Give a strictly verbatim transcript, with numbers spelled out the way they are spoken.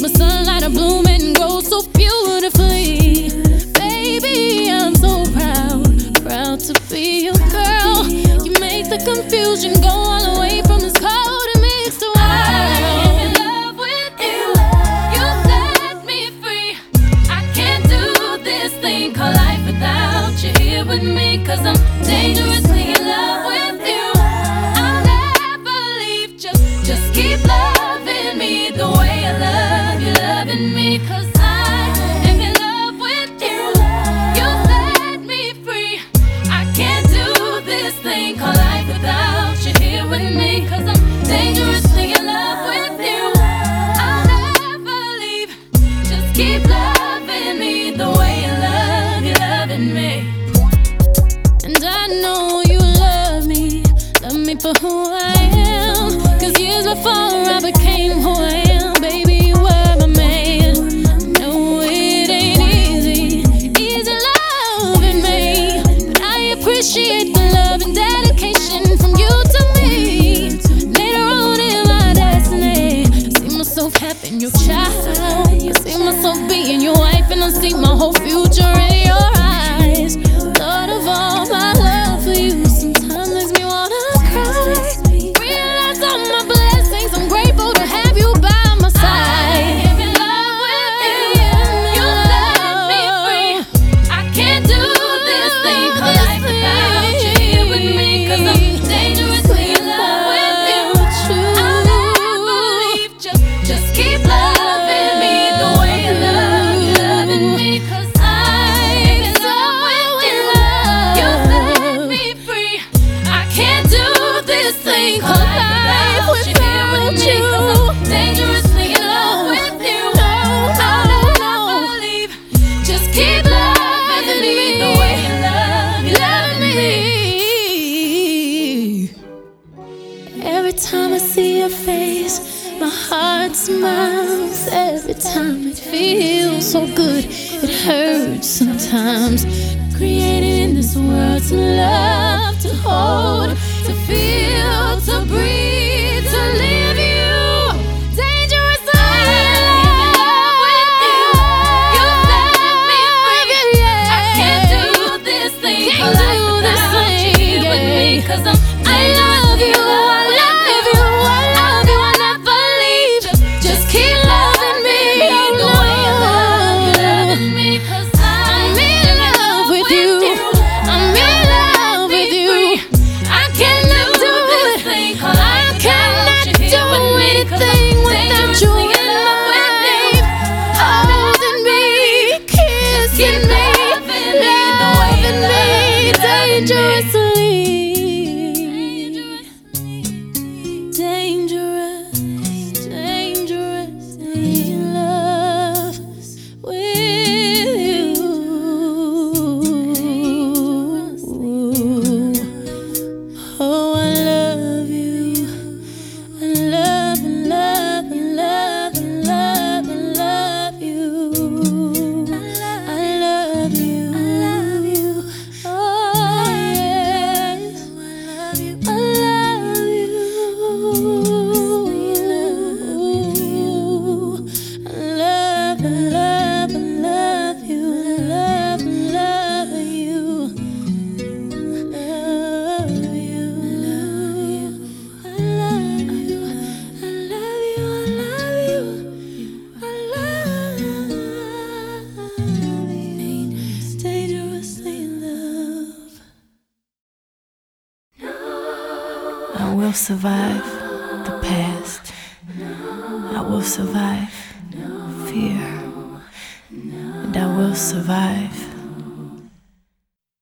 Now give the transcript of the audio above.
but sunlight will bloom and grow so beautifully. Baby, I'm so proud, proud to be your girl. You make the confusion go all away from this cold and mixed world. I'm in love with you, you set me free. I can't do this thing called life without you here with me, 'cause I'm dangerously in love with you. I'll never leave, just, just keep loving me the way I love you, loving me, 'cause I am in love with you. You set me free. I can't do this thing called life without you here with me, 'cause I'm dangerously in love with you. I'll never leave, just keep loving me the way I love you, loving me. And I know you love me, love me for who I am, 'cause years before I became who I am, baby, you were my man. No, it ain't easy, easy loving me, but I appreciate the love and dedication from you to me. Later on in my destiny, I see myself having your child, I see myself being your wife, and I see my whole future in your eyes. Thought of all my love for you sometimes makes me wanna cry. Realize all my blessings, I'm grateful to have you by my side. I'm in love with you, you set me free. I can't do this thing called life without you here with me, 'cause I'm dangerously in love with you. I'll never leave, just, just keep loving me the way I love you, loving me, 'cause I'm in love with you. You set me free. I can't do this thing called life without you here with me, 'cause I'm dangerously in love with you. I'll never leave, just keep loving me the way I love you, loving me. Every time I see your face, my heart smiles. Every time it feels so good, it hurts sometimes. Created in this world to love, to hold, to feel, to breathe, to live you. Dangerously in love with you. You set me free. I can't do this thing called life without you here with me, 'cause I'm I love you, I love you, I love you, I never leave. Just, just keep loving me the way I love you, loving me, 'cause I'm in love with you. I'm in love with you. I cannot do this thing called I cannot do anything without you in my life. Holding me, kissing me, loving me dangerously. Dangerous, dangerous in love with you. Oh, I love you. I love and love and love and love and love you. I love you. I love you. Oh, yes. I love you. I love you. I love and love and love you. I love and love you. Love you. Love you. I love you. I love you. I love you. I love you. Dangerously in love. I will survive the past. I will survive fear. And I will survive